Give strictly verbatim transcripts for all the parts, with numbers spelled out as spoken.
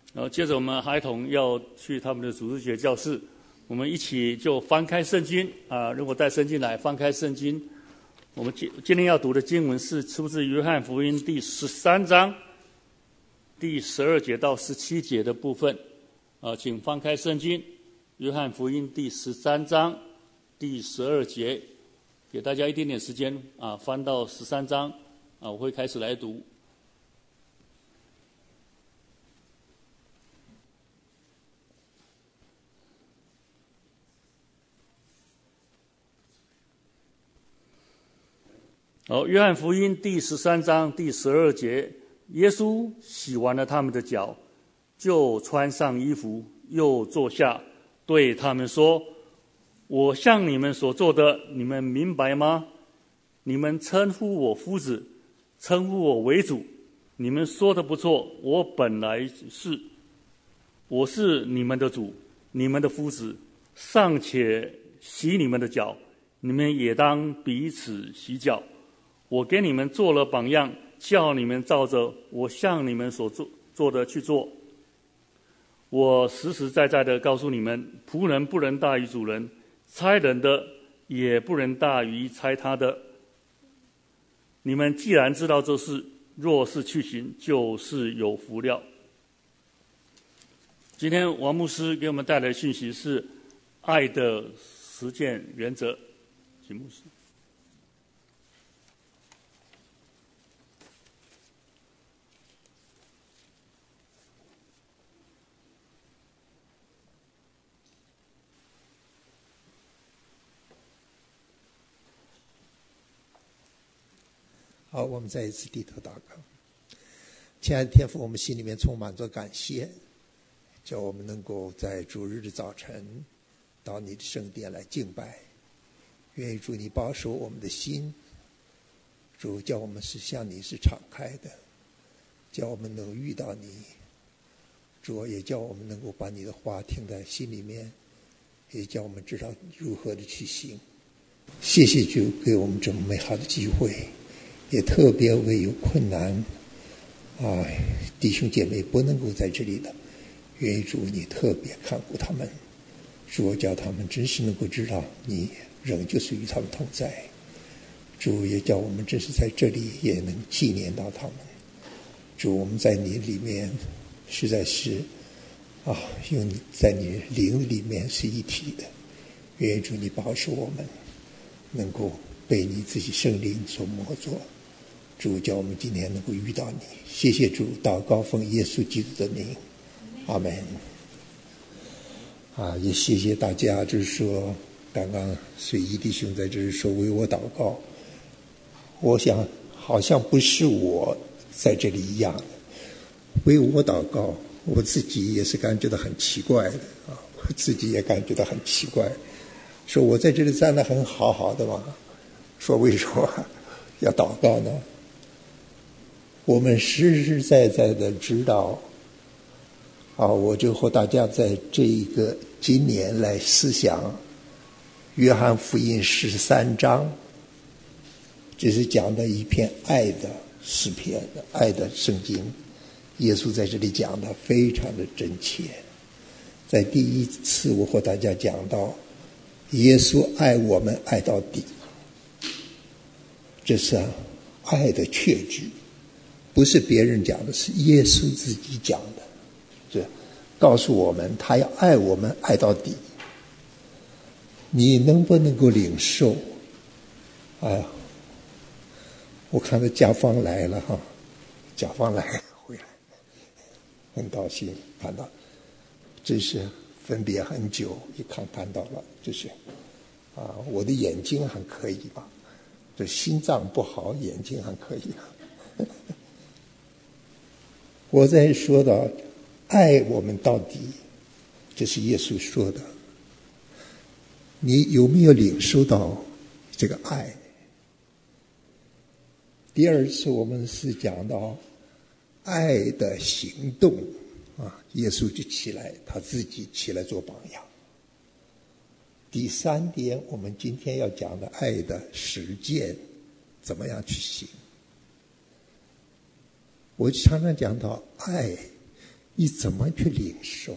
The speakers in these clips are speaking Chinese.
然后接着我们孩童要去他们的主日学教室，我们一起就翻开圣经啊，如果带圣经来翻开圣经，我们今今天要读的经文是出自约翰福音第十三章第十二节到十七节的部分啊，请翻开圣经，约翰福音第十三章第十二节，给大家一点点时间啊，翻到十三章啊，我会开始来读。好，约翰福音第十三章第十二节，耶稣洗完了他们的脚，就穿上衣服，又坐下，对他们说：我向你们所做的，你们明白吗？你们称呼我夫子，称呼我为主，你们说的不错，我本来是，我是你们的主，你们的夫子，尚且洗你们的脚，你们也当彼此洗脚。我给你们做了榜样，叫你们照着我向你们所做做的去做。我实实在在的告诉你们，仆人不能大于主人，差人的也不能大于差他的。你们既然知道这事，若是去行，就是有福了。今天王牧师给我们带来的讯息是爱的实践原则，请牧师。 好，我们再一次低头祷告。亲爱的天父，我们心里面充满着感谢，叫我们能够在主日的早晨到你的圣殿来敬拜。愿意主你保守我们的心，主叫我们是向你是敞开的，叫我们能遇到你，主也叫我们能够把你的话听在心里面，也叫我们知道如何的去行。谢谢主给我们这么美好的机会，也特别为有困难啊弟兄姐妹不能够在这里的，愿意主你特别看顾他们，主叫他们真是能够知道你仍旧是与他们同在，主也叫我们真是在这里也能纪念到他们。主，我们在你里面实在是啊，用你在你灵里面是一体的，愿意主你保守我们能够被你自己圣灵所摸着。主叫我们今天能够遇到你，谢谢主，祷告奉耶稣基督的名，阿门。啊，也谢谢大家，就是说刚刚随意弟兄在这里说为我祷告，我想好像不是我在这里一样，为我祷告，我自己也是感觉到很奇怪的啊，我自己也感觉到很奇怪，说我在这里站得很好好的嘛，说为什么要祷告呢？我们实实在在的知道啊，我就和大家在这一个今年来思想约翰福音十三章，这是讲的一篇爱的诗篇，爱的圣经。耶稣在这里讲的非常的真切。在第一次我和大家讲到耶稣爱我们爱到底，这是爱的确据，不是别人讲的，是耶稣自己讲的，是告诉我们他要爱我们爱到底。你能不能够领受？哎呀，我看到甲方来了哈，甲方来回来，很高兴看到，真是分别很久，一看看到了，就是啊，我的眼睛还可以吧？这心脏不好，眼睛还可以。我在说到爱我们到底，这是耶稣说的。你有没有领受到这个爱？第二次我们是讲到爱的行动啊，耶稣就起来，他自己起来做榜样。第三点，我们今天要讲的爱的实践，怎么样去行？我常常讲到爱你怎么去领受？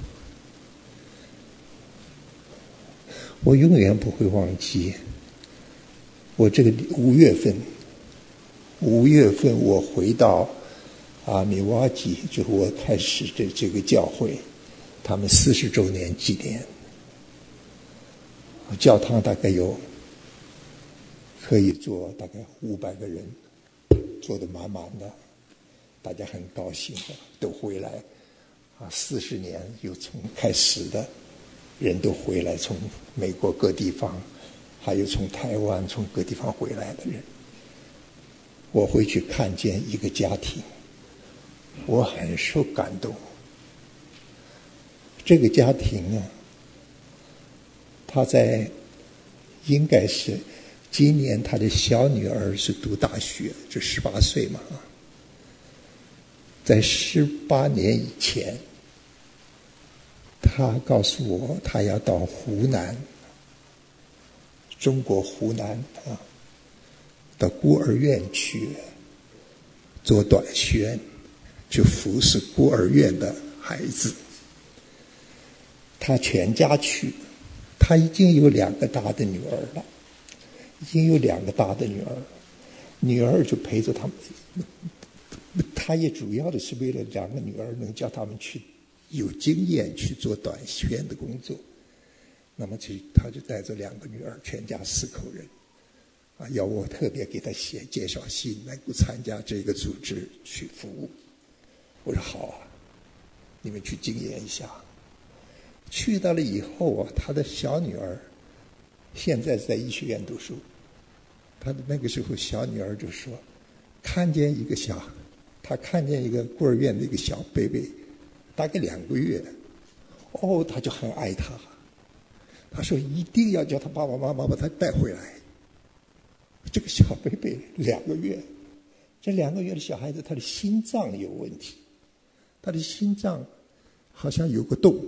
我永远不会忘记，我这个五月份，五月份我回到啊米瓦基，就是我开始的这个教会，他们四十周年纪念，教堂大概有可以坐大概五百个人，坐得满满的，大家很高兴的都回来，啊，四十年又从开始的人都回来，从美国各地方，还有从台湾从各地方回来的人，我回去看见一个家庭，我很受感动。这个家庭啊，他在应该是今年他的小女儿是读大学，就十八岁嘛，在十八年以前，他告诉我他要到湖南，中国湖南啊，到孤儿院去做短宣，去服侍孤儿院的孩子。他全家去，他已经有两个大的女儿了，已经有两个大的女儿，女儿就陪着他们。他也主要的是为了两个女儿能叫他们去有经验去做短宣的工作。那么去他就带着两个女儿，全家四口人，啊，要我特别给他写介绍信，能够参加这个组织去服务。我说好啊，你们去经验一下。去到了以后啊，他的小女儿现在在医学院读书，他的那个时候小女儿就说，看见一个小，他看见一个孤儿院的一个小贝贝，大概两个月，哦，他就很爱他。他说一定要叫他爸爸妈妈把他带回来。这个小贝贝两个月，这两个月的小孩子，他的心脏有问题，他的心脏好像有个洞，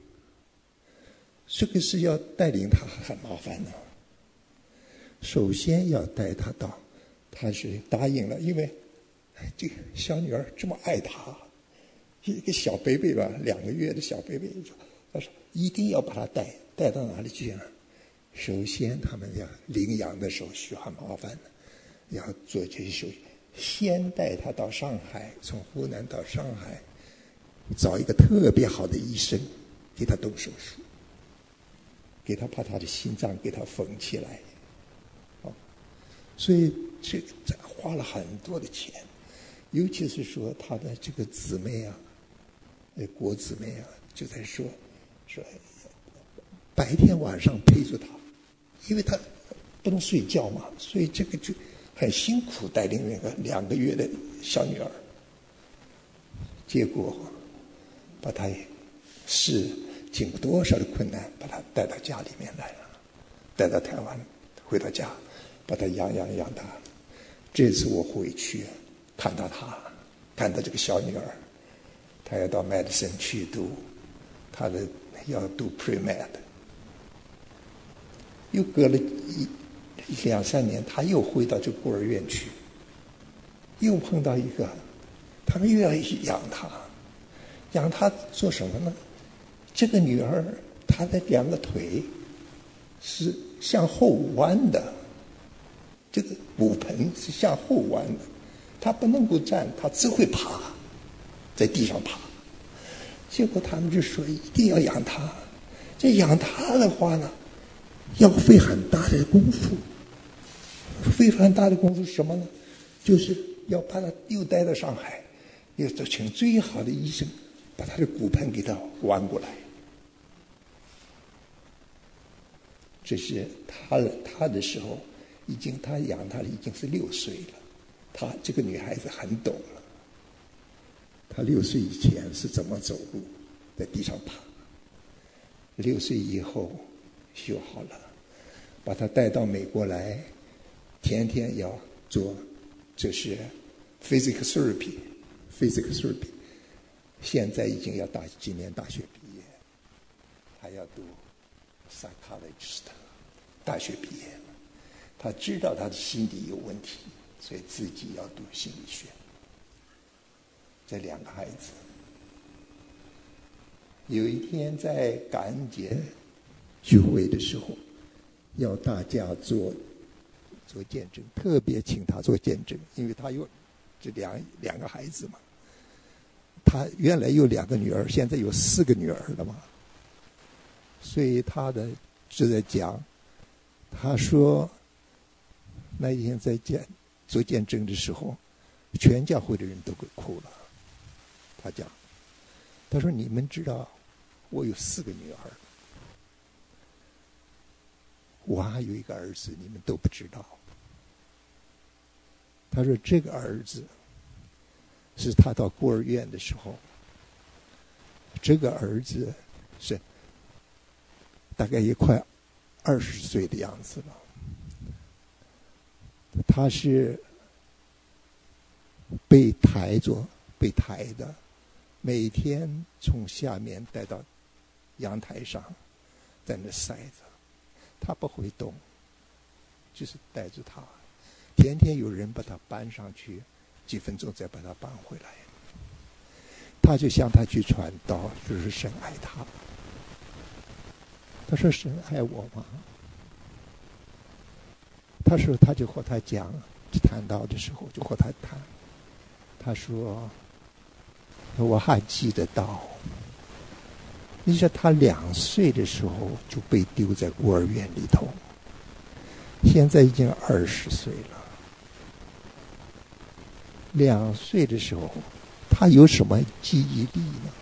这个是要带领他很麻烦的。首先要带他到，他是答应了，因为这个小女儿这么爱他，一个小贝贝吧，两个月的小贝贝，他说一定要把他带带到哪里去呢？首先他们要领养的手续很麻烦的，要做这些手续，先带他到上海，从湖南到上海，找一个特别好的医生给他动手术，给他把他的心脏给他缝起来。哦，所以这个花了很多的钱，尤其是说他的这个姊妹啊，呃，郭姊妹啊，就在说说白天晚上陪着他，因为他不能睡觉嘛，所以这个就很辛苦带领那个两个月的小女儿。结果把他是经过多少的困难，把他带到家里面来了，带到台湾，回到家，把他养养养大。这次我回去看到他，看到这个小女儿，她要到 medicine 去读，她的要读 pre-med。又隔了一两三年，他又回到这孤儿院去，又碰到一个，他们又要养他，养他做什么呢？这个女儿她的两个腿是向后弯的，这个骨盆是向后弯的，她不能够站，她只会爬，在地上爬。结果他们就说一定要养她，这养她的话呢，要费很大的功夫，费很大的功夫是什么呢？就是要把他又带到上海，要请最好的医生把他的骨盆给他弯过来。这是他他的时候，已经他养他已经是六岁了，他这个女孩子很懂了。他六岁以前是怎么走路，在地上爬，六岁以后修好了，把他带到美国来，天天要做，这是 physical therapy physical therapy。 现在已经要大今年大学毕业，还要读 psychologist， 大学毕业了。他知道他的心理有问题，所以自己要读心理学。这两个孩子有一天在感恩节聚会的时候，要大家做做见证，特别请他做见证，因为他有这两两个孩子嘛。他原来有两个女儿，现在有四个女儿了嘛。所以他的就在讲，他说那一天在见做见证的时候，全教会的人都给哭了。他讲，他说你们知道我有四个女儿，我还有一个儿子，你们都不知道。他说这个儿子是他到孤儿院的时候，这个儿子是大概也快二十岁的样子了。他是被抬着被抬的，每天从下面带到阳台上，在那晒着。他不会动，就是带着他，天天有人把他搬上去，几分钟再把他搬回来。他就向他去传道，就是神爱他。他说神爱我吗？他说他就和他讲，谈到的时候就和他谈。他说我还记得到，你说他两岁的时候就被丢在孤儿院里头，现在已经二十岁了。两岁的时候他有什么记忆力呢？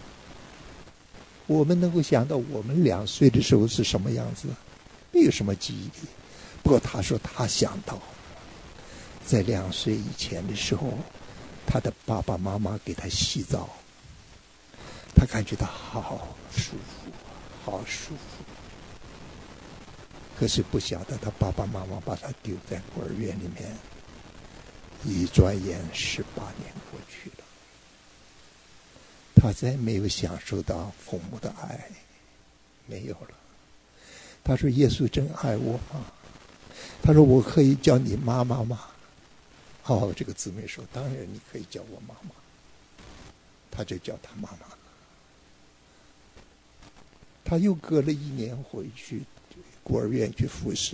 我们能够想到我们两岁的时候是什么样子，没有什么记忆力。不过他说他想到在两岁以前的时候，他的爸爸妈妈给他洗澡，他感觉到好舒服好舒服。可是不晓得他爸爸妈妈把他丢在孤儿院里面，一转眼十八年过去了，他再没有享受到父母的爱，没有了。他说耶稣真爱我吗？他说我可以叫你妈妈吗？哦，这个姊妹说当然你可以叫我妈妈。他就叫他妈妈。他又隔了一年回去孤儿院去服侍。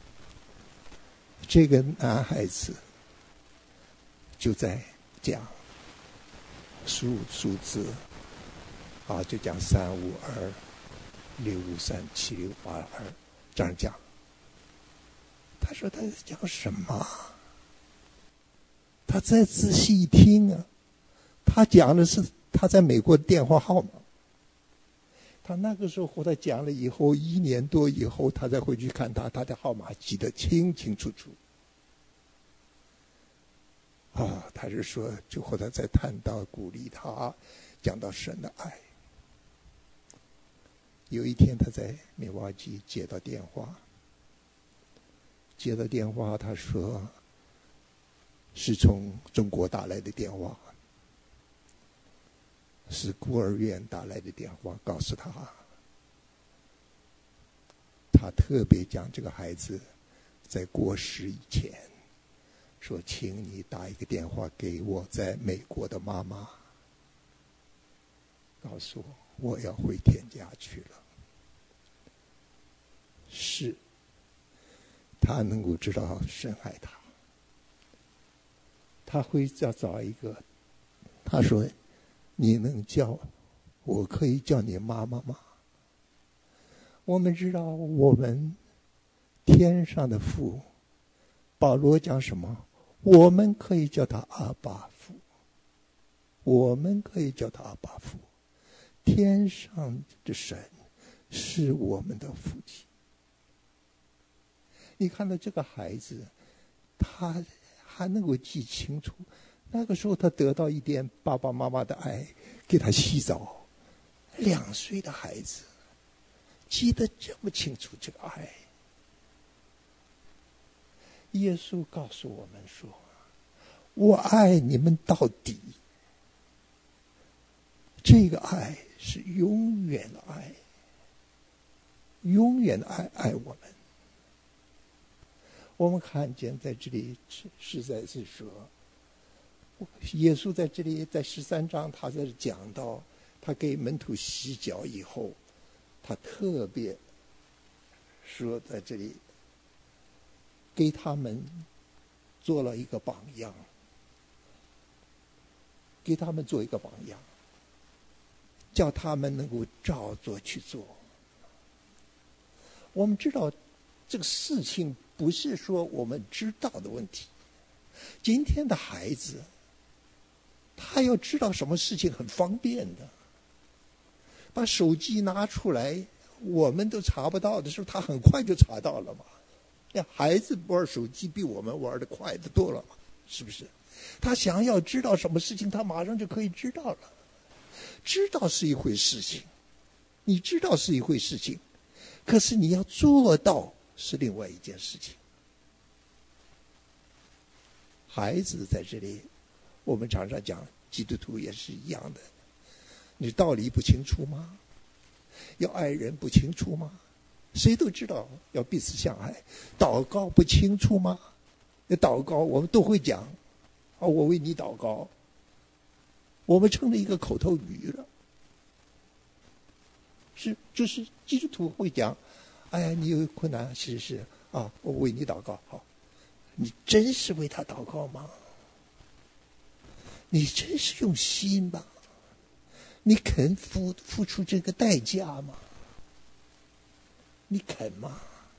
这个男孩子就在讲数数字啊，就讲三五二六五三七六八二这样讲。他说他在讲什么？他再仔细一听啊，他讲的是他在美国的电话号码。他那个时候和他讲了以后，一年多以后，他再回去看他，他的号码记得清清楚楚。啊，他是说，就和他在谈到鼓励他，讲到神的爱。有一天他在密瓦基接到电话，接到电话，他说是从中国打来的电话，是孤儿院打来的电话，告诉他，他特别讲这个孩子在过世以前说，请你打一个电话给我在美国的妈妈，告诉我我要回天家去了。是他能够知道神爱他，他会要找一个，他说你能叫我可以叫你妈妈吗？我们知道我们天上的父，保罗讲什么？我们可以叫他阿爸父，我们可以叫他阿爸父。天上的神是我们的父亲。你看到这个孩子，他还能够记清楚，那个时候他得到一点爸爸妈妈的爱，给他洗澡。两岁的孩子记得这么清楚这个爱。耶稣告诉我们说，我爱你们到底。这个爱是永远的爱，永远的爱爱我们。我们看见在这里实在是说，耶稣在这里在十三章他在讲到他给门徒洗脚以后，他特别说在这里给他们做了一个榜样，给他们做一个榜样，叫他们能够照做去做。我们知道这个事情不是说我们知道的问题。今天的孩子，他要知道什么事情很方便的，把手机拿出来，我们都查不到的时候，他很快就查到了嘛。呀，孩子玩手机比我们玩的快得多了嘛，是不是？他想要知道什么事情，他马上就可以知道了。知道是一回事情，你知道是一回事情，可是你要做到是另外一件事情。孩子在这里，我们常常讲，基督徒也是一样的。你道理不清楚吗？要爱人不清楚吗？谁都知道要彼此相爱。祷告不清楚吗？那祷告我们都会讲，啊，我为你祷告。我们成了一个口头语了。是，就是基督徒会讲，哎呀，你有困难，是是啊，我为你祷告。好，你真是为他祷告吗？你真是用心吗？你肯付付出这个代价吗？你肯吗？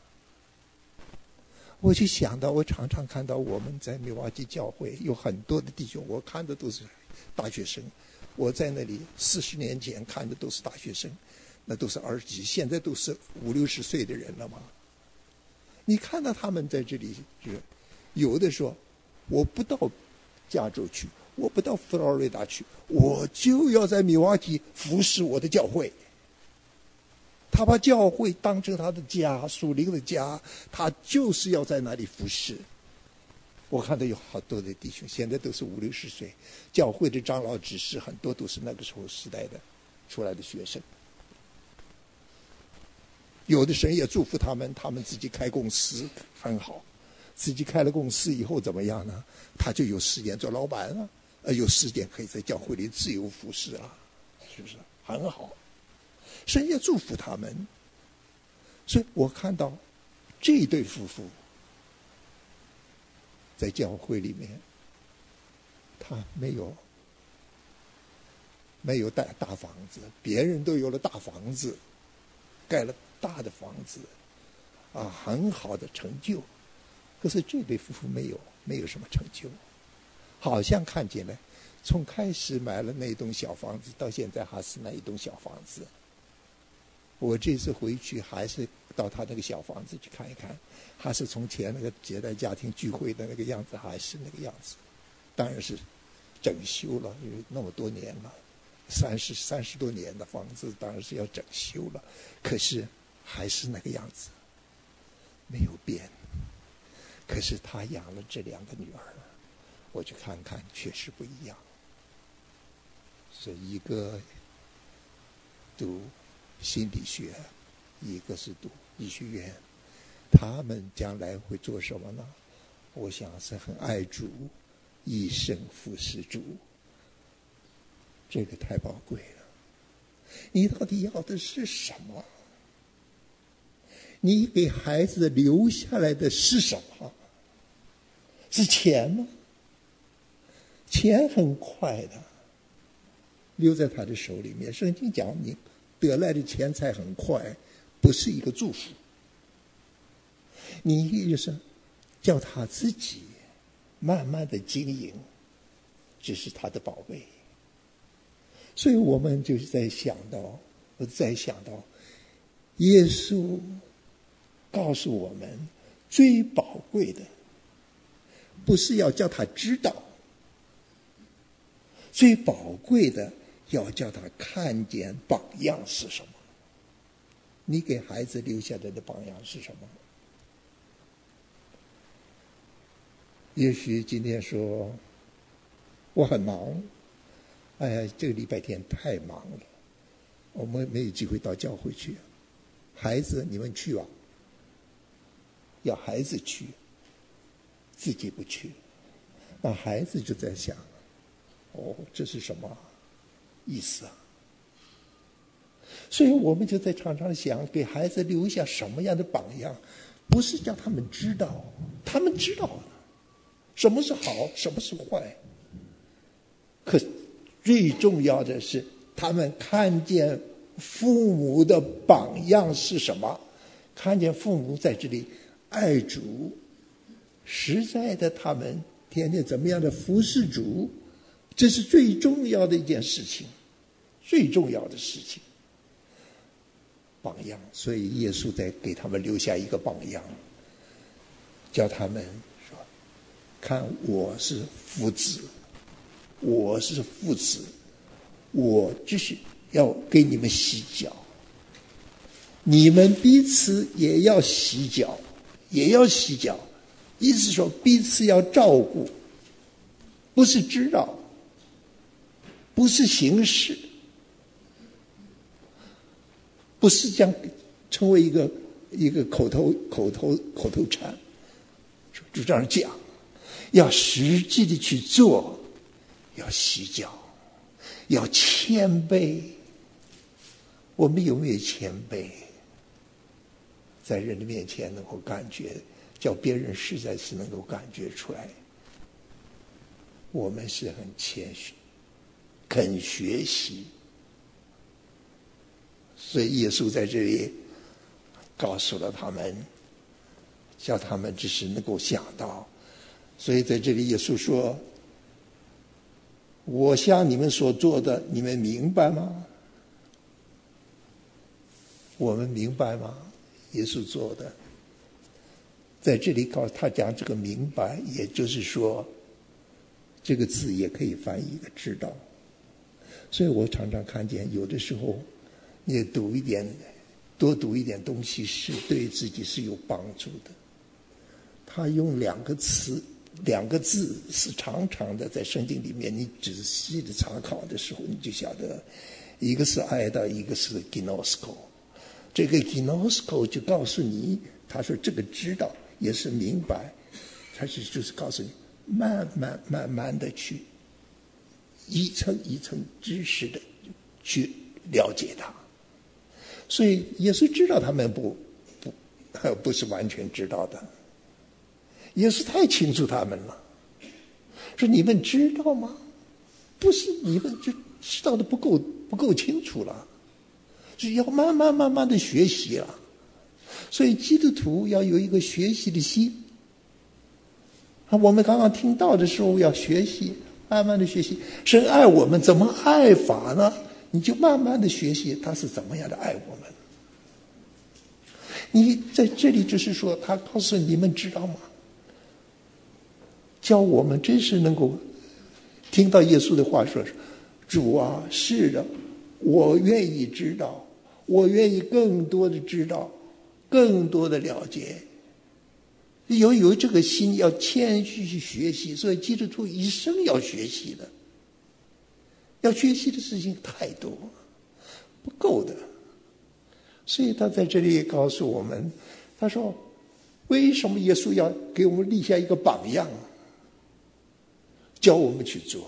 我就想到，我常常看到我们在密瓦基教会有很多的弟兄，我看的都是大学生。我在那里四十年前看的都是大学生，那都是二十几，现在都是五六十岁的人了嘛。你看到他们在这里，就是有的说，我不到加州去，我不到佛罗里达去，我就要在密瓦基服侍我的教会。他把教会当成他的家，属灵的家，他就是要在那里服侍。我看到有好多的弟兄，现在都是五六十岁，教会的长老执事很多都是那个时候时代的出来的学生。有的神也祝福他们，他们自己开公司很好，自己开了公司以后怎么样呢？他就有时间做老板了，呃，有时间可以在教会里自由服侍了，是不是很好？神也祝福他们。所以我看到这一对夫妇在教会里面，他没有没有大大房子，别人都有了大房子，盖了大的房子，啊，很好的成就。可是这对夫妇没有，没有什么成就，好像看见了，从开始买了那栋小房子，到现在还是那一栋小房子。我这次回去还是到他那个小房子去看一看，还是从前那个接待家庭聚会的那个样子，还是那个样子。当然是整修了，因为那么多年了，三十三十多年的房子，当然是要整修了。可是还是那个样子，没有变。可是他养了这两个女儿，我去看看，确实不一样。是一个读心理学，一个是读医学院，他们将来会做什么呢？我想是很爱主，一生服侍主，这个太宝贵了。你到底要的是什么？你给孩子留下来的是什么？是钱吗？钱很快的，留在他的手里面。圣经讲，你得来的钱财很快，不是一个祝福。你就是叫他自己慢慢的经营，这是他的宝贝。所以我们就是在想到，我在想到，耶稣告诉我们，最宝贵的不是要叫他知道，最宝贵的要叫他看见榜样是什么。你给孩子留下来的榜样是什么？也许今天说我很忙，哎呀，这个礼拜天太忙了，我们没有机会到教会去。孩子你们去啊，要孩子去，自己不去，那孩子就在想，哦，这是什么意思啊？ 所以我们就在常常想，给孩子留下什么样的榜样，不是叫他们知道，他们知道什么是好，什么是坏。可最重要的是，他们看见父母的榜样是什么，看见父母在这里爱主，实在的他们天天怎么样的服侍主，这是最重要的一件事情，最重要的事情。榜样，所以耶稣在给他们留下一个榜样，叫他们说：看我是父子，我是父子，我就是要给你们洗脚，你们彼此也要洗脚，也要洗脚，意思说彼此要照顾，不是知道，不是形式，不是将成为一个一个口头口头口头禅，就这样讲，要实际的去做，要洗脚，要谦卑。我们有没有谦卑？在人的面前能够感觉，叫别人实在是能够感觉出来，我们是很谦虚，肯学习。所以耶稣在这里告诉了他们，叫他们只是能够想到。所以在这里耶稣说：我向你们所做的，你们明白吗？我们明白吗？耶稣做的，在这里告诉他讲这个明白，也就是说，这个字也可以翻译一个知道。所以我常常看见，有的时候你读一点，多读一点东西，是对自己是有帮助的。他用两个词，两个字是常常的在圣经里面，你仔细的查考的时候，你就晓得，一个是爱的，一个是 ginosko。这个 ginosko 就告诉你，他说这个知道也是明白，他是就是告诉你，慢慢慢慢的去一层一层知识的去了解它。所以耶稣知道他们不不不是完全知道的，耶稣太清楚他们了，说你们知道吗？不是你们就知道的不够不够清楚了，是要慢慢慢慢的学习了。所以基督徒要有一个学习的心。我们刚刚听到的时候要学习，慢慢的学习。神爱我们怎么爱法呢？你就慢慢的学习他是怎么样的爱我们。你在这里就是说，他告诉你们知道吗？教我们真是能够听到耶稣的话说，主啊，是的，我愿意知道，我愿意更多的知道，更多的了解。有有这个心，要谦虚去学习。所以基督徒一生要学习的，要学习的事情太多，不够的。所以他在这里也告诉我们，他说为什么耶稣要给我们立下一个榜样，教我们去做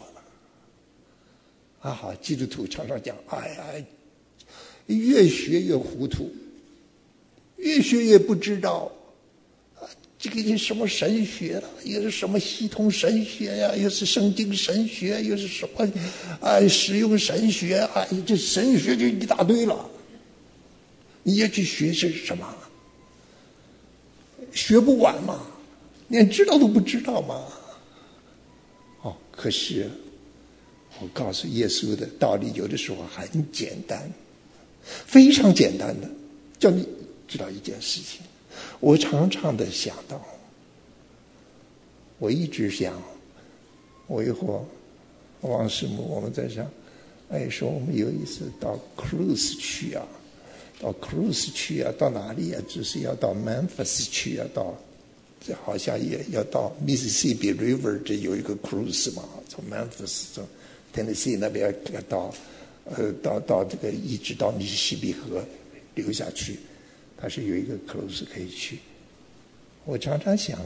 啊？基督徒常常讲，哎呀，越学越糊涂，越学越不知道这个是什么神学了，又是什么系统神学呀，又是圣经神学，又是什么啊实用神学啊，这神学就一大堆了。你要去学是什么？学不完嘛，连知道都不知道嘛。哦，可是我告诉耶稣的道理，有的时候很简单，非常简单的，叫你知道一件事情。我常常的想到，我一直想，我一会儿王师母我们在想，哎，说我们有一次到 cruise 去啊，到 cruise 去啊，到哪里啊？就是要到 Memphis 去啊，到这好像也要到 Mississippi River， 这有一个 cruise 嘛，从 Memphis 从 Tennessee 那边到呃到到这个一直到密西西比河流下去。它是有一个 cruise 可以去。我常常想，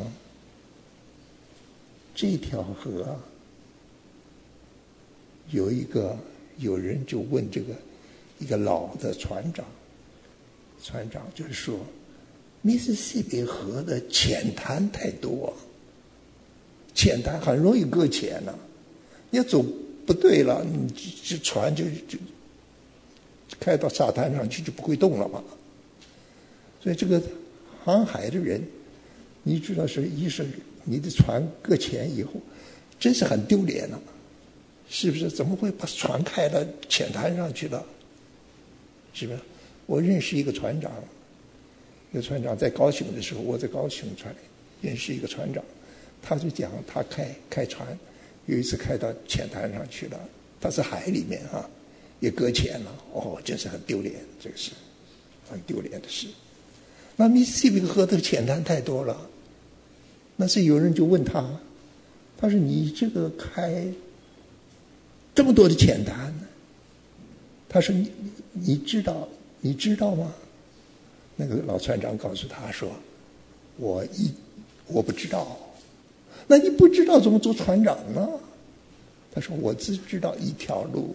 这条河有一个有人就问这个一个老的船长，船长就是说，密西西比河的浅滩太多，浅滩很容易搁浅呢、啊。你要走不对了，你这船就就开到沙滩上去就不会动了嘛。所以这个航海的人，你知道是一是你的船搁浅以后，真是很丢脸了、啊，是不是？怎么会把船开到浅滩上去了？是不是？我认识一个船长，一个船长在高雄的时候，我在高雄船认识一个船长，他就讲他开开船，有一次开到浅滩上去了，他是海里面啊，也搁浅了，哦，真是很丢脸，这个是很丢脸的事。那密西西比河的浅滩太多了，那是有人就问他，他说你这个开这么多的浅滩，他说你你知道你知道吗？那个老船长告诉他说，我一我不知道。那你不知道怎么做船长呢？他说我只知道一条路，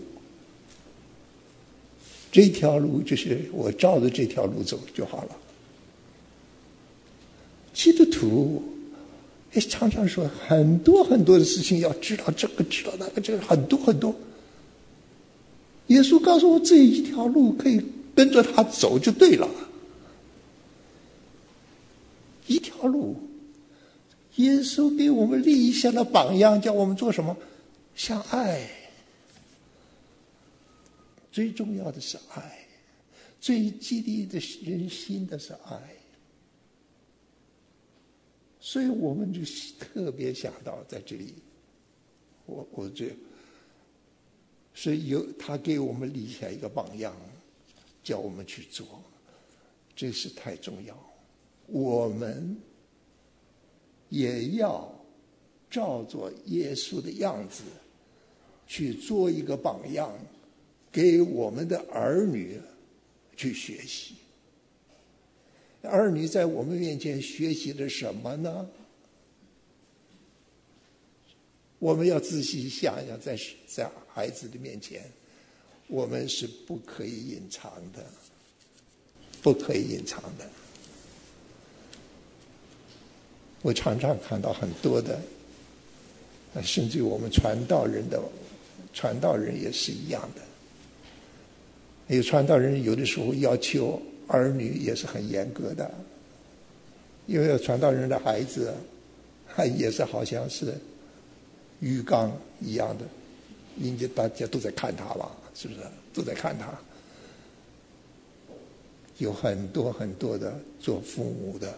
这条路就是我照着这条路走就好了。基督徒也常常说很多很多的事情要知道这个知道那个这个很多很多。耶稣告诉我这一条路可以跟着他走就对了，一条路。耶稣给我们立下了榜样，叫我们做什么？相爱。最重要的是爱，最激励的人心的是爱。所以我们就特别想到在这里，我我这是有他给我们立下一个榜样，叫我们去做，这是太重要。我们也要照着耶稣的样子去做一个榜样，给我们的儿女去学习。儿女在我们面前学习的什么呢？我们要仔细想想，在在孩子的面前，我们是不可以隐藏的，不可以隐藏的。我常常看到很多的，甚至于我们传道人的传道人也是一样的。有传道人有的时候要求儿女也是很严格的，因为传道人的孩子也是好像是鱼缸一样的，因为大家都在看他吧，是不是？都在看他。有很多很多的做父母的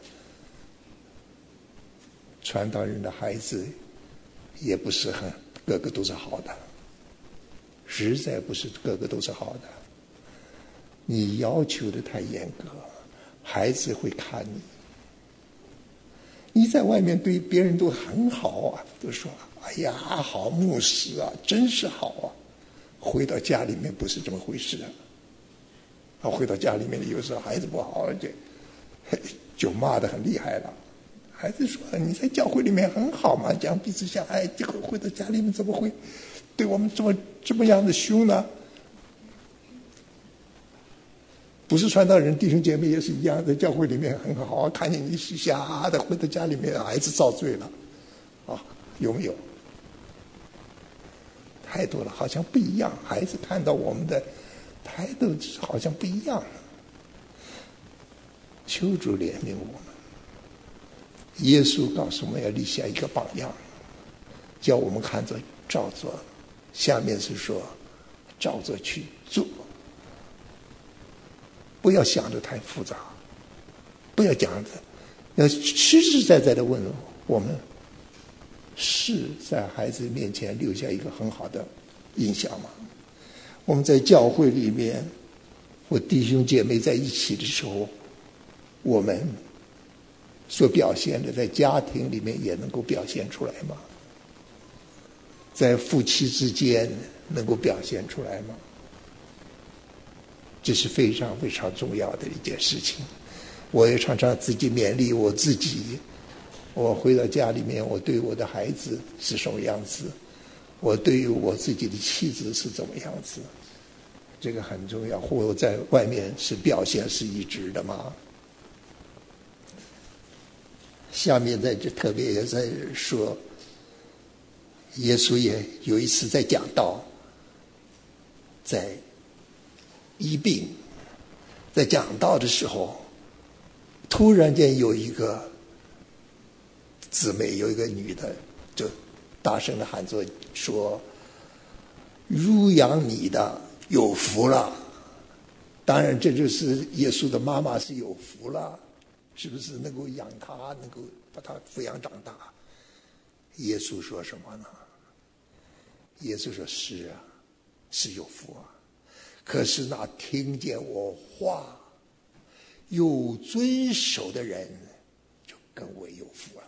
传道人的孩子，也不是很个个都是好的，实在不是个个都是好的。你要求的太严格，孩子会看你。你在外面对别人都很好啊，都说哎呀好牧师啊，真是好啊。回到家里面不是这么回事啊。回到家里面有时候孩子不好，就就骂得很厉害了。孩子说你在教会里面很好嘛，讲彼此相爱，结果回到家里面怎么会对我们这么这么样的凶呢？不是传道人弟兄姐妹也是一样，在教会里面很好，看见你瞎的，回到家里面孩子遭罪了啊，有没有？太多了，好像不一样。孩子看到我们的态度好像不一样。求主怜悯我们。耶稣告诉我们要立下一个榜样，叫我们看着照着。下面是说照着去做，不要想得太复杂，不要讲的，要实实在在的问我们，是在孩子面前留下一个很好的印象吗？我们在教会里面，或弟兄姐妹在一起的时候，我们所表现的，在家庭里面也能够表现出来吗？在夫妻之间能够表现出来吗？这是非常非常重要的一件事情。我也常常自己勉励我自己，我回到家里面，我对我的孩子是什么样子，我对于我自己的妻子是怎么样子。 这个很重要，或在外面是表现是一致的吗？下面在这特别也在说，耶稣也有一次在讲道，在医病，在讲道的时候，突然间有一个姊妹，有一个女的，就大声的喊着说：“乳养你的有福了。”当然，这就是耶稣的妈妈是有福了，是不是能够养他，能够把他抚养长大？耶稣说什么呢？耶稣说：“是啊，是有福啊。可是那听见我话有遵守的人，就更为有福了。”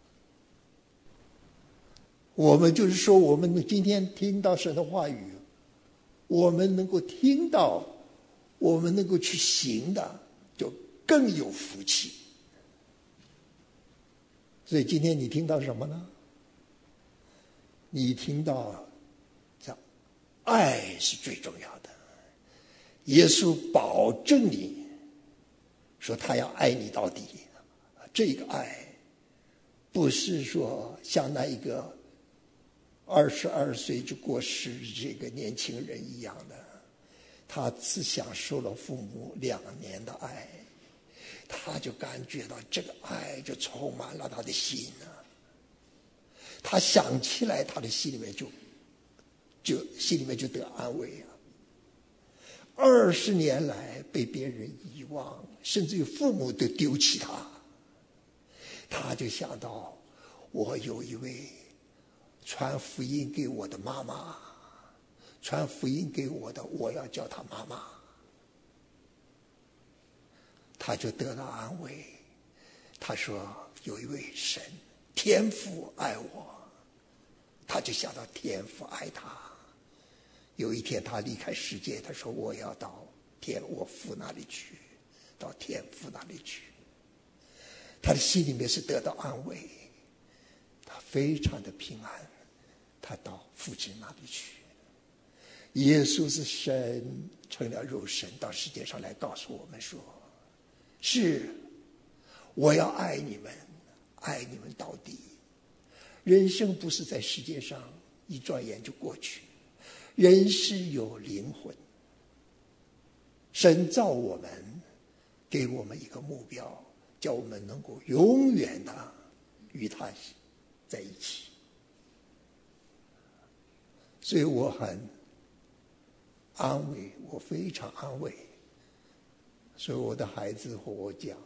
我们就是说，我们今天听到神的话语，我们能够听到，我们能够去行的，就更有福气。所以今天你听到什么呢？你听到这爱是最重要的。耶稣保证你说他要爱你到底，这个爱不是说像那一个二十二岁就过世这个年轻人一样的，他只享受了父母两年的爱，他就感觉到这个爱就充满了他的心啊。他想起来，他的心里面就就心里面就得安慰啊。二十年来被别人遗忘，甚至于父母都丢弃他，他就想到我有一位传福音给我的妈妈，传福音给我的，我要叫她妈妈，他就得到安慰。他说有一位神天父爱我，他就想到天父爱他。有一天他离开世界，他说我要到天我父那里去，到天父那里去。他的心里面是得到安慰，他非常的平安，他到父亲那里去。耶稣是神成了肉身到世界上来告诉我们说，是我要爱你们，爱你们到底。人生不是在世界上一转眼就过去，人是有灵魂。神造我们，给我们一个目标，叫我们能够永远的与他在一起。所以我很安慰，我非常安慰。所以我的孩子和我讲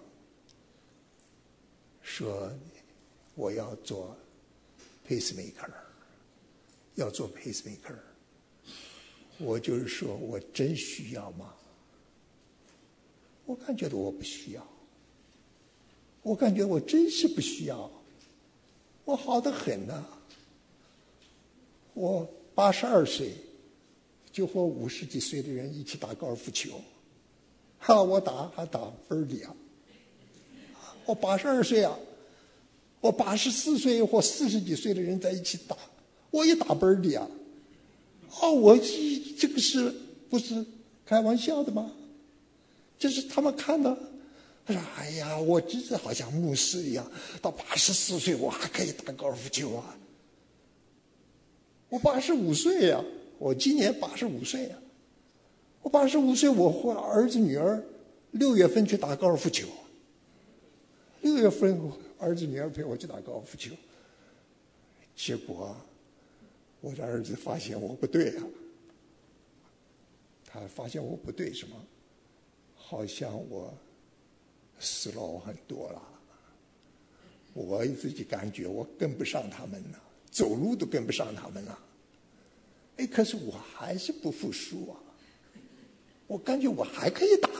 说，我要做 pacemaker， 要做 pacemaker。我就是说，我真需要吗？我感觉到我不需要，我感觉我真是不需要，我好得很呐、啊。我八十二岁就和五十几岁的人一起打高尔夫球，哈，我打还打分里啊。我八十二岁啊，我八十四岁或四十几岁的人在一起打，我也打分里啊。哦，我这个是不是开玩笑的吗？这是他们看的。他说：“哎呀，我真是好像牧师一样，到八十四岁我还可以打高尔夫球啊！我八十五岁呀、啊，我今年八十五岁呀、啊，我八十五岁，我和儿子女儿六月份去打高尔夫球，六月份儿子女儿陪我去打高尔夫球，结果。”我的儿子发现我不对啊，他发现我不对什么？好像我死老很多了，我自己感觉我跟不上他们了，走路都跟不上他们了。哎，可是我还是不服输啊，我感觉我还可以打。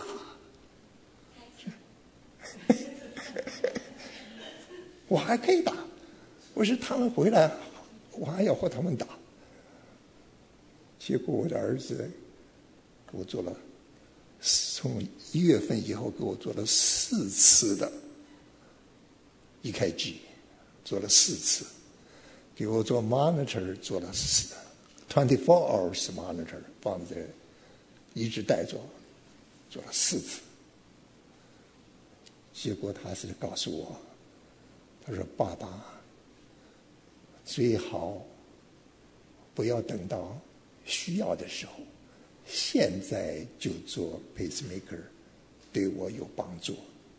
我还可以打，我说他们回来我还要和他们打。结果我的儿子给我做了，从一月份以后给我做了四次的 E K G， 做了四次，给我做 monitor 做了四 twenty-four hours monitor 放在一直带着，做了四次。结果他是告诉我，他说：“爸爸，最好不要等到需要的时候，现在就做 pacemaker， 对我有帮助。”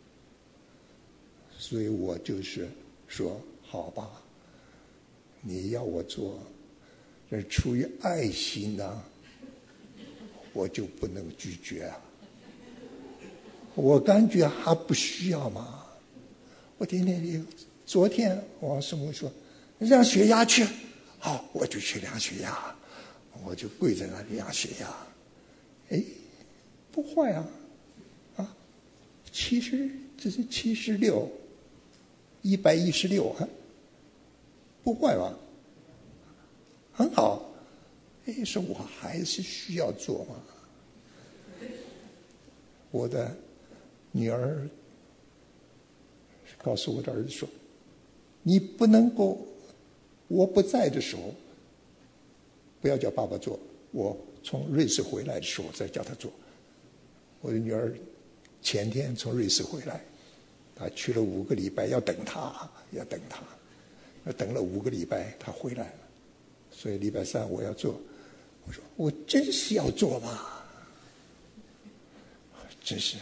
所以我就是说，好吧，你要我做，这出于爱心呢、啊，我就不能拒绝啊。我感觉还不需要嘛。我天天，昨天王师母说量血压去，好，我就去量血压，我就跪在那里量血压。哎，不坏啊，啊，七十，这是七十六。一百一十六，不坏吧？很好。哎，说我还是需要做嘛。我的女儿告诉我的儿子说：“你不能够，我不在的时候，不要叫爸爸做。我从瑞士回来的时候再叫他做。”我的女儿前天从瑞士回来。他去了五个礼拜，要等他，要等他，要等了五个礼拜，他回来了。所以礼拜三我要做，我说我真是要做吗？真是。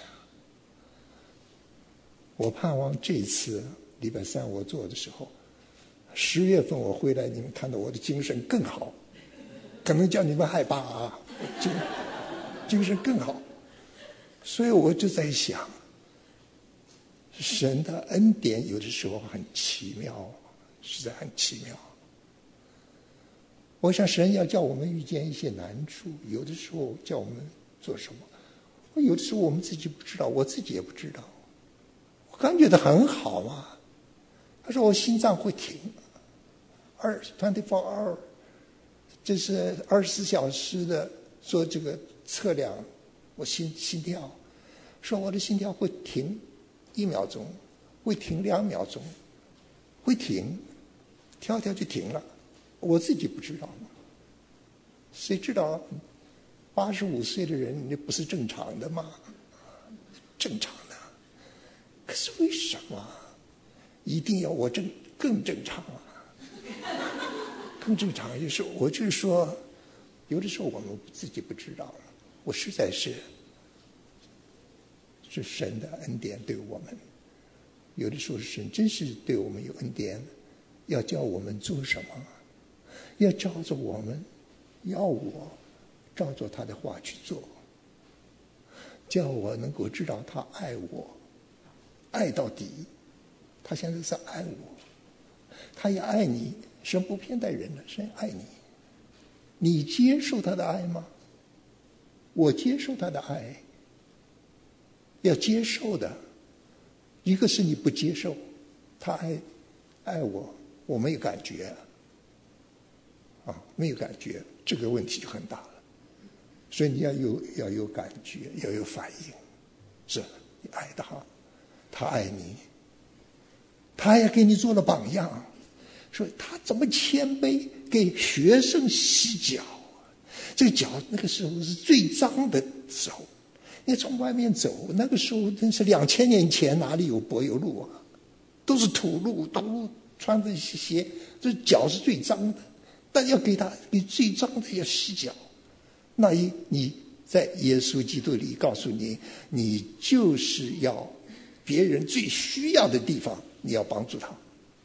我盼望这次礼拜三我做的时候，十月份我回来，你们看到我的精神更好，可能叫你们害怕啊，精精神更好。所以我就在想。神的恩典有的时候很奇妙，实在很奇妙。我想神要叫我们遇见一些难处，有的时候叫我们做什么，有的时候我们自己不知道，我自己也不知道。我感觉得很好嘛。他说我心脏会停，二 twenty four hour， 这是二十四小时的做这个测量，我心心跳，说我的心跳会停。一秒钟会停，两秒钟会停，跳跳就停了，我自己不知道吗？谁知道八十五岁的人那不是正常的吗？正常的，可是为什么一定要我正更正常啊？更正常就是我就是说，有的时候我们自己不知道，我实在是。是神的恩典对我们，有的时候神真是对我们有恩典，要叫我们做什么，要照着我们，要我照着他的话去做，叫我能够知道他爱我，爱到底。他现在是爱我，他也爱你，神不偏待人的，神爱你。你接受他的爱吗？我接受他的爱。要接受的，一个是你不接受，他爱爱我，我没有感觉，啊，没有感觉，这个问题就很大了。所以你要有要有感觉，要有反应，是你爱他，他爱你，他也给你做了榜样，说他怎么谦卑，给学生洗脚，这个脚那个时候是最脏的时候。你从外面走，那个时候真是两千年前，哪里有柏油路啊？都是土路，土路穿着鞋，这脚是最脏的。但要给他，你最脏的要洗脚。那一你在耶稣基督里，告诉你，你就是要别人最需要的地方，你要帮助他，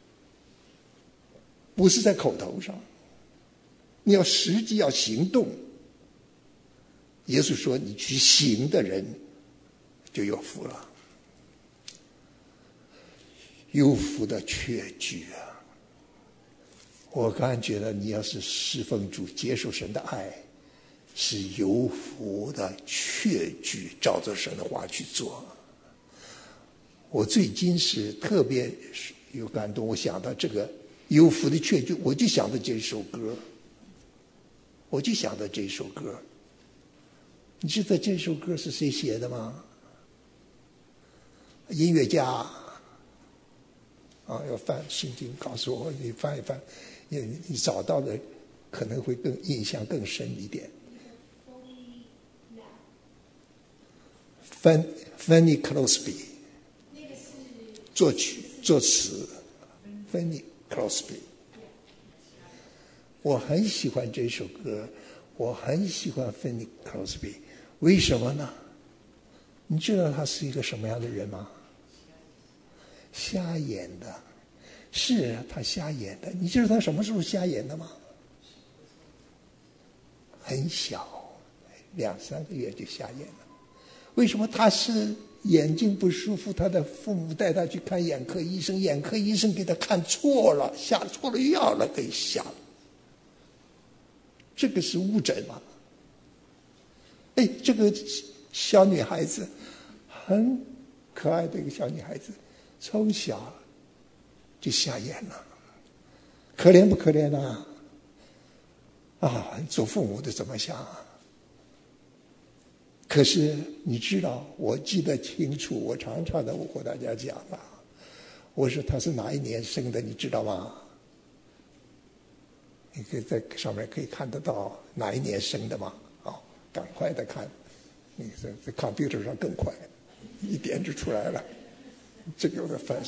不是在口头上，你要实际要行动。耶稣说：“你去行的人就有福了，有福的确据啊！我感觉到你要是侍奉主、接受神的爱，是有福的确据，照着神的话去做。我最近是特别有感动，我想到这个有福的确据，我就想到这首歌，我就想到这首歌。”你知道这首歌是谁写的吗？音乐家啊，要翻圣经，告诉我你翻一翻，你你找到的可能会更印象更深一点。 芬芬尼克罗斯比，作曲作词芬尼克罗斯比。我很喜欢这首歌，我很喜欢芬尼克罗斯比，为什么呢？你知道他是一个什么样的人吗？瞎眼的，是啊，他瞎眼的。你知道他什么时候瞎眼的吗？很小，两三个月就瞎眼了。为什么？他是眼睛不舒服，他的父母带他去看眼科医生，眼科医生给他看错了，下错了药了，给瞎了。这个是误诊嘛？哎，这个小女孩子很可爱的一个小女孩子，从小就瞎眼了，可怜不可怜啊？啊，做父母的怎么想啊？可是你知道，我记得清楚，我常常的我和大家讲啊，我说他是哪一年生的，你知道吗？你可以在上面可以看得到哪一年生的吗？啊、哦，赶快的看，你在在 computer 上更快，一点就出来了。这个有点烦。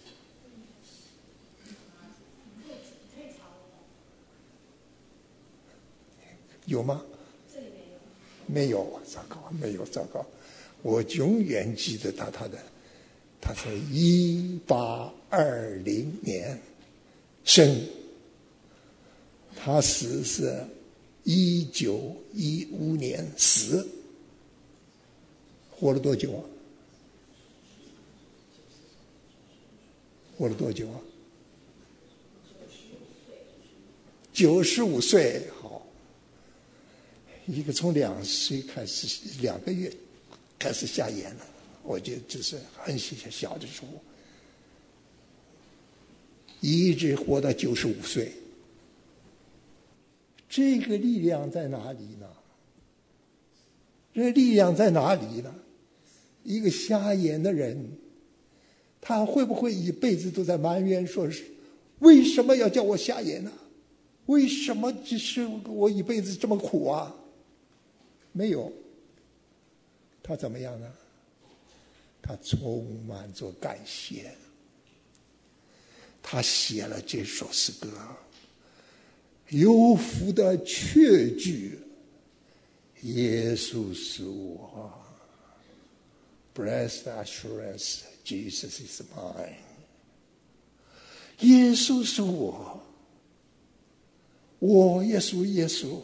有吗？没有，糟糕，没有，糟糕。我永远记得他他的，他在一八二零年生。他死是一九一五年死，活了多久啊？活了多久啊？九十五岁。好，一个从两岁开始，两个月开始瞎眼了，我觉得这是很小的时候，一直活到九十五岁。这个力量在哪里呢？这力量在哪里呢？一个瞎眼的人，他会不会一辈子都在埋怨说是为什么要叫我瞎眼呢？为什么只是我一辈子这么苦啊？没有，他怎么样呢？他充满着感谢，他写了这首诗歌。有福的确据，耶稣是我 ，Blessed assurance, Jesus is mine。耶稣是我，我耶稣耶稣。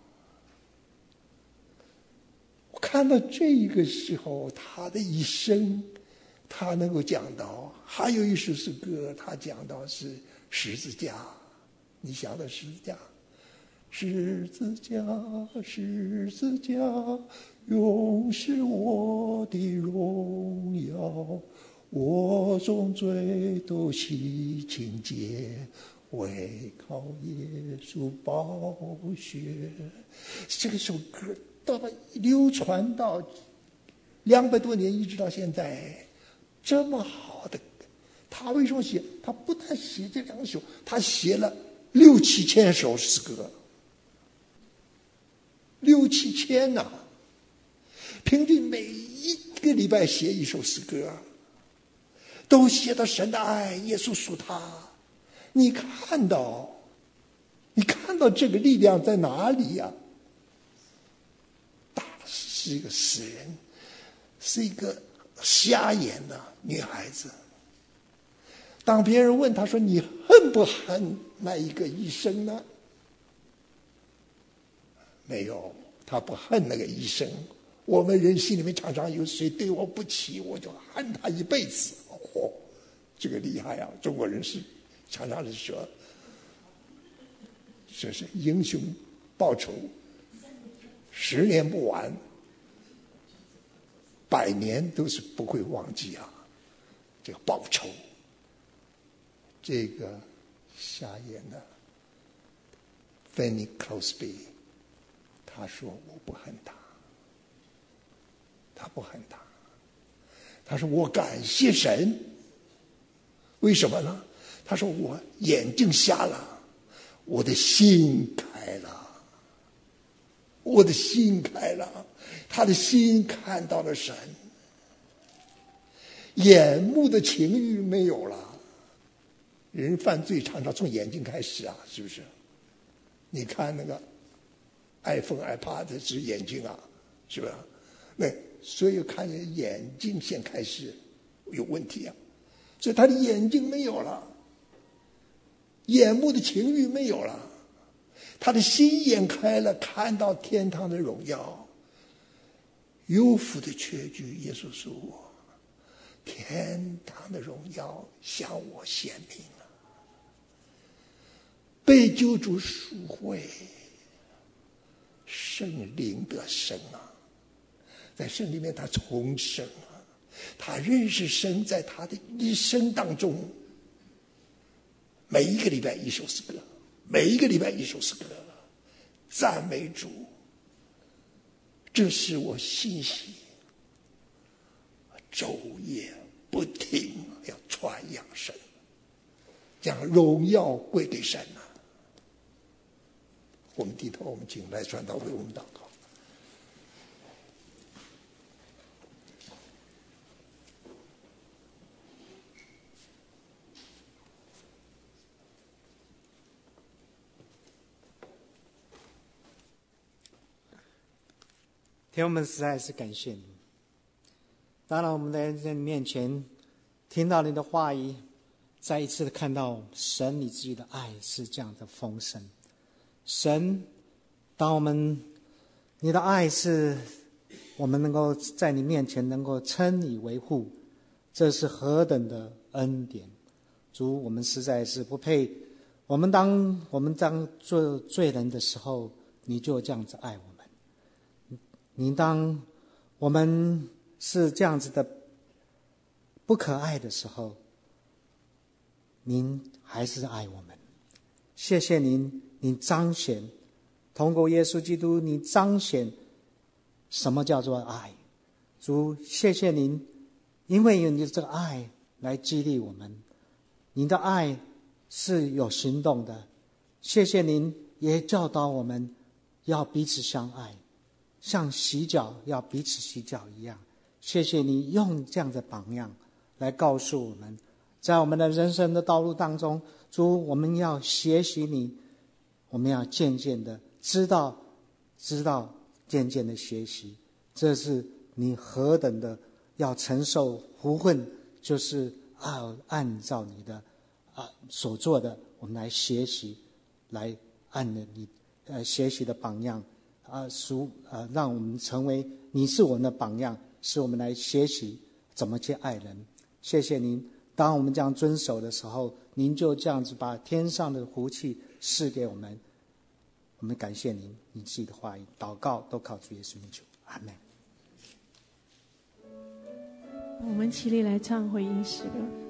我看到这个时候，他的一生，他能够讲到，还有一首诗歌，他讲到是十字架。你想到十字架，十字架，十字架，永是我的荣耀。我众罪都洗清洁，唯靠耶稣宝血。这个首歌到了流传到两百多年，一直到现在，这么好的，他为什么写？他不但写这两首，他写了六七千首诗歌，六七千呐、啊！平均每一个礼拜写一首诗歌，都写到神的爱，耶稣属他。你看到，你看到这个力量在哪里呀、啊？大是一个诗人，是一个瞎眼的女孩子。当别人问他说：“你恨不恨那一个医生呢？”没有，他不恨那个医生。我们人心里面常常有谁对我不起，我就恨他一辈子。哦，这个厉害啊！中国人是常常是说，这是英雄报仇，十年不晚，百年都是不会忘记啊！这个报仇。这个瞎眼的 Fanny Crosby， 他说我不恨他，他不恨他，他说我感谢神，为什么呢？他说我眼睛瞎了，我的心开了，我的心开了，他的心看到了神， 眼目的情欲没有了。人犯罪常常从眼睛开始啊，是不是？你看那个 iPhone、iPad 是眼睛啊，是吧？那所以看见眼睛先开始有问题啊，所以他的眼睛没有了，眼目的情欲没有了，他的心眼开了，看到天堂的荣耀，有福的确据。耶稣说：“天堂的荣耀向我显明了。”被救主赎回，圣灵得生啊，在圣里面他重生啊，他认识神，在他的一生当中，每一个礼拜一首诗歌，每一个礼拜一首诗歌，赞美主，这是我信息昼夜不停要传扬神，将荣耀归给神啊。我们低头，我们请来传道为我们祷告。 天父，我们实在是感谢你。当然，我们在你面前听到你的话语，再一次的看到神你自己的爱是这样的丰盛。神，当我们你的爱是我们能够在你面前能够称你为父，这是何等的恩典。主，我们实在是不配，我们当我们当做罪人的时候，你就这样子爱我们。你当我们是这样子的不可爱的时候，您还是爱我们。谢谢您，你彰显通过耶稣基督，你彰显什么叫做爱。主，谢谢您，因为有你的这个爱来激励我们，您的爱是有行动的。谢谢您，也教导我们要彼此相爱，像洗脚要彼此洗脚一样。谢谢你用这样的榜样来告诉我们，在我们的人生的道路当中，主，我们要学习你，我们要渐渐的知道知道渐渐的学习。这是你何等的要承受福分，就是要按照你的啊所做的，我们来学习，来按着你呃学习的榜样啊，属啊让我们成为你是我们的榜样，使我们来学习怎么去爱人。谢谢您，当我们这样遵守的时候，您就这样子把天上的福气赐给我们。我们感谢您，你自己的话语祷告都靠主耶稣名求，阿们。 我们起立来唱回应诗歌。